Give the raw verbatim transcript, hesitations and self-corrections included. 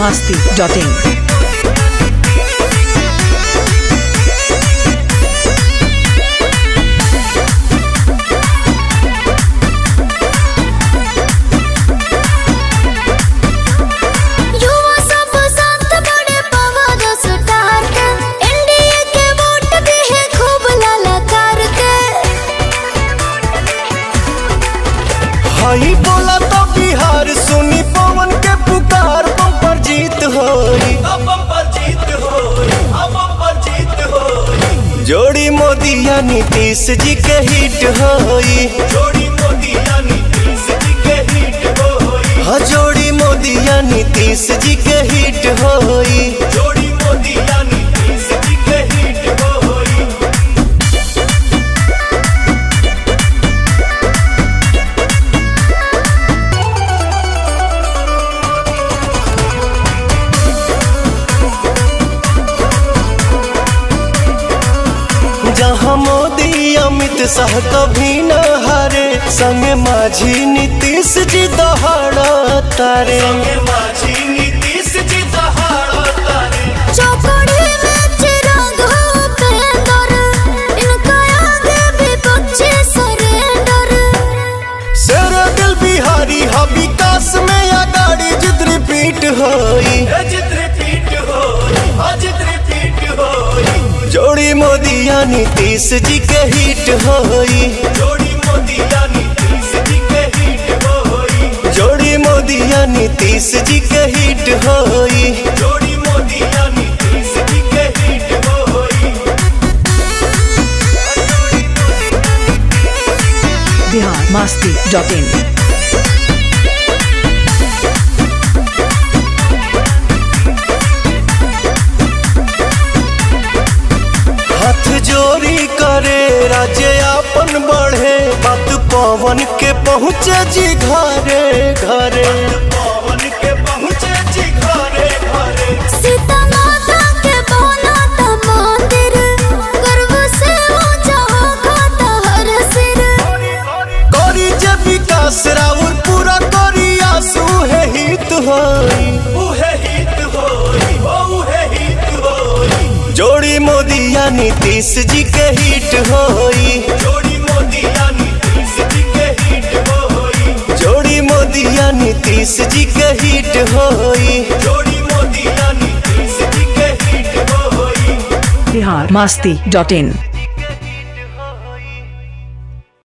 masti dot in. भाई बोला तो बिहार सुनी पवन के पुकार बम्पर जीत होई बम्पर जीत होई बम्पर जीत होई जोड़ी मोदी या नीतीश जी के हिट होई जोड़ी मोदी या नीतीश जी के हिट होई हाँ जोड़ी मोदी या नीतीश जी के हिट होई जोड़ी मोदी या नीतीश जी के हिट होई। जहाँ मोदी अमित शाह कभी न हारे संगे माझी नीतीश जी दहाड़ा तारे संगे माझी नीतीश जी दहाड़ा तारे चौकड़ी में चिराग हो पेंदर इनका आगे भी बच्चे सरेंडर शेर दिल बिहारी हा विकास में या गाड़ी जित रिपीट होई जित रिपीट होई हाँ जित रिपीट होई जोड़ी मोदी या नीतीश जी के हिट होई जोड़ी मोदी या नीतीश जी के हिट होई जोड़ी मोदी या नीतीश जी के हिट होई जोड़ी मोदी या नीतीश जी के हिट होई। Bihar masti dot in. हाथ जोड़ी करे राज्य अपन बढ़े बात पवन के पहुँचे जी घरे घरे पवन के पहुँचे जी घरे घरे सीता माता के बना था मंदिर गर्व से ऊंचा खाता हर सिर करी जे विकास राउर पूरा करी आंसू है हित होई उहे हित होई उहे हित होई जोड़ी मोदी या नीतीश जी के हिट होई जोड़ी मोदी या नीतीश जी के हिट होई जोड़ी मोदी या नीतीश जी के हिट होई जोड़ी मोदी या नीतीश जी के हिट होई। Bihar masti dot in.